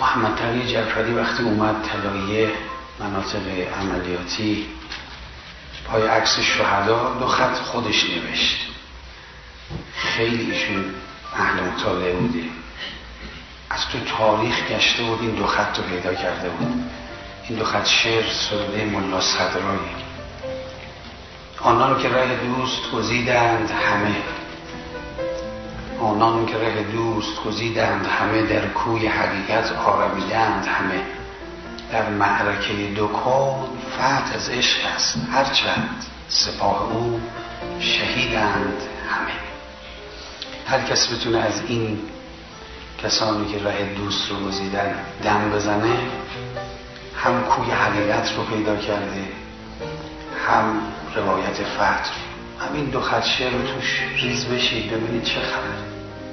محمد تقی جعفری وقتی اومد طلایه مناطق عملیاتی پای عکس شهدا 2 خط خودش نوشت. خیلی ایشون اهل مطالعه بوده، از تو تاریخ گشته بود این 2 خط رو پیدا کرده بود. این 2 خط شعر سروده ملا صدرایی: آنان که ره دوست گزیدند همه، آنان که ره دوست گزیدند همه، در کوی حقیقت آرمیدند همه. در معرکه 2 کون فتح از عشق است، هرچند سپاه او شهیدند همه. هر کس بتونه از این کسانی که راه دوست رو گزیدن دم بزنه، هم کوی حقیقت رو پیدا کرده، هم روایت فتح. همین 2 خط شعر رو توش ریز بشید ببینید چه خبره.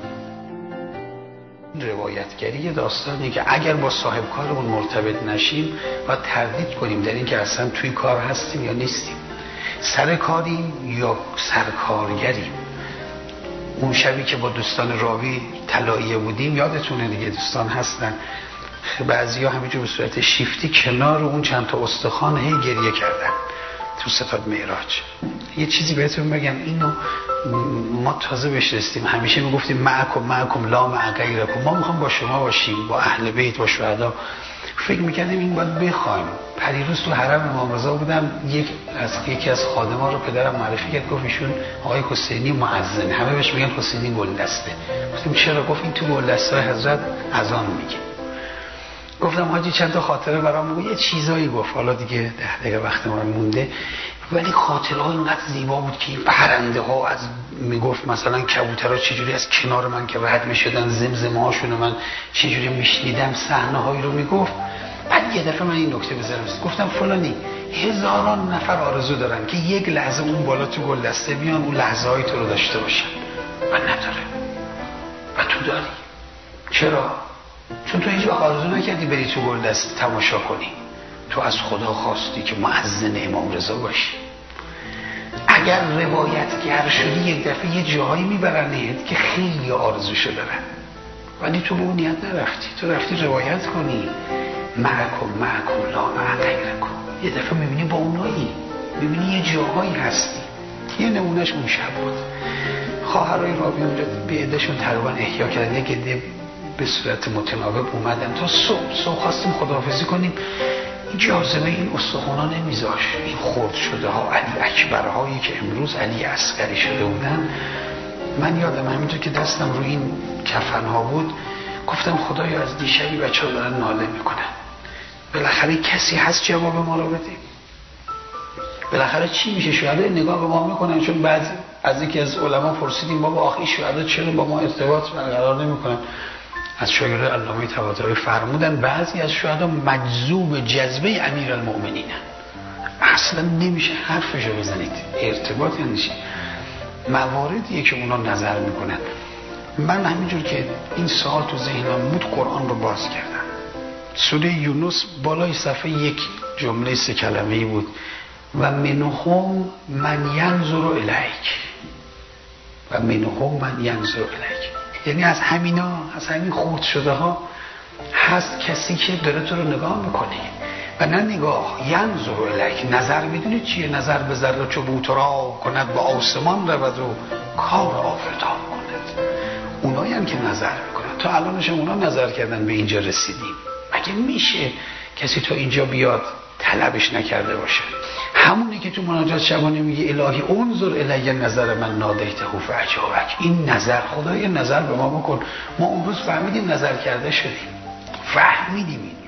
روایتگری داستانی که اگر با صاحب کارمون مرتبط نشیم باید تردید کنیم در این که اصلا توی کار هستیم یا نیستیم، سر کاریم یا سرکارگریم. اون شبی که با دوستان راوی طلایه بودیم یادتونه دیگه، دوستان هستن، بعضی ها همینجور به صورت شیفتی کنار اون چند تا استخوان هی گریه کردن تو ستاد معراج. یه چیزی بهتون بگم، اینو ما تازه بهش رسیدیم. همیشه میگفتیم معکم لا مع غیرکم، ما میخوام با شما باشیم، با اهل بیت، با شهدا. فکر میکردیم این باید بخوایم. پریروز تو حرم امام رضا بودم، یکی از خادما رو پدرم معرفی کرد، گفت ایشون آقای حسینی مؤذن، همه بهش میگن حسینی گلدسته. گفتیم چرا؟ گفت این تو گلدسته حضرت اذان میگه. گفتم حاجی چند تا خاطره برام بگو. یه چیزایی گفت، حالا دیگه 10 دقیقه وقت ما مونده، ولی خاطره ها اینقدر زیبا بود که این پرنده ها از میگفت مثلا کبوترها چجوری از کنار من که رد میشدن، زمزمه هاشون من چجوری میشنیدم، صحنه هایی رو میگفت. بعد یه دفعه من این نکته بذارم، گفتم فلانی 1000 نفر آرزو دارن که یک لحظه اون بالا تو گلدسته بیان، اون لحظه های تو رو داشته باشن و نداره. و تو داری. چرا؟ چون تو هیچ وقت آرزو نکردی بری تو گلدسته تماشا کنی. تو از خدا خواستی که مؤذن امام رضا باشی. اگر روایتگر شدی یک دفعه یه جاهایی میبرنید که خیلی آرزوشو دارن، ولی تو به اون نیت نرفتی، تو رفتی روایت کنی معکم لا مع غیرکم. یه دفعه میبینی با اونایی، میبینی یه جاهایی هستی. یه نمونهش اون شب بود. خواهرای راوی اونجا به عده‌شون تقریبا احیا کردن، یک عده به صورت متناوب اومدن تا صبح خواستیم خداحافظی کنیم. جاذبه این استخوان‌ها نمیذاش. این خرد شده ها، علی اکبرهایی که امروز علی اصغری شده بودن. من یادم همینطور که دستم رو این کفن‌ها بود گفتم خدایا از دیشبی بچه‌ها دارن ناله میکنن، بالاخره کسی هست جواب ما رو بده. بالاخره چی میشه؟ شهدا نگاه به ما میکنن. چون بعضی از یکی از علما پرسیدیم بابا آخه شهدا چرا با ما ارتباط برقرار نمیکنن؟ از شاگرد علامه طباطبایی فرمودن بعضی از شهدا مجذوب جذبه امیرالمؤمنین، اصلا نمیشه حرفشو بزنید، ارتباط نمیشه. مواردیه که اونا نظر میکنن. من همینجور که این سوال تو ذهنم بود قرآن رو باز کردم. سوره یونس بالای صفحه 1 جمله 3 کلمه‌ای بود: و منهم من ینظر الیک، و منهم من ینظر الیک. یعنی از همینا، از همین خرد شده ها هست کسی که داره تو رو نگاه میکنه و نه نگاه ینظر الیک. نظر میدونی چیه؟ نظر به ذره چوبوت را کند به آسمان رود و کار آفریدان کند. اونایی هم که نظر میکنن، تا الانش اونا نظر کردن به اینجا رسیدیم. مگه میشه کسی تا اینجا بیاد طلبش نکرده باشه؟ همونی که تو مناجات شبانه میگه الهی انظر الی نظر من نادیته فاجابک. این نظر، خدای نظر به ما بکن. ما اون روز فهمیدیم نظر کرده شدیم، فهمیدیم